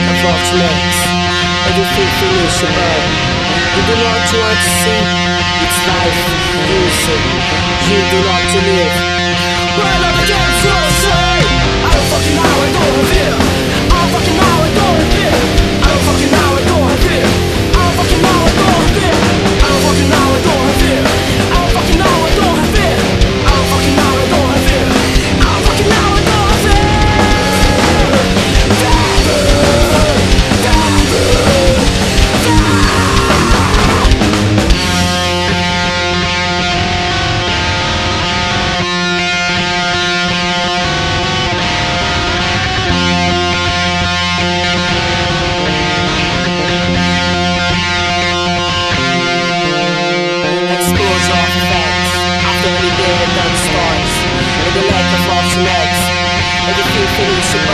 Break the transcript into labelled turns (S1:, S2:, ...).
S1: Unfortunate, everything finishable. You do not want to see, it's life, losing. You do not to live. Well, I can't so say I don't fucking know, I don't feel. I don't fucking know, I don't feel. I don't fucking know, I don't feel. I don't fucking know, I don't feel. I don't fucking know, I don't feel. I don't fucking know, I don't feel. I don't fucking know, I don't feel. I don't fucking know, I don't feel. Everything finished.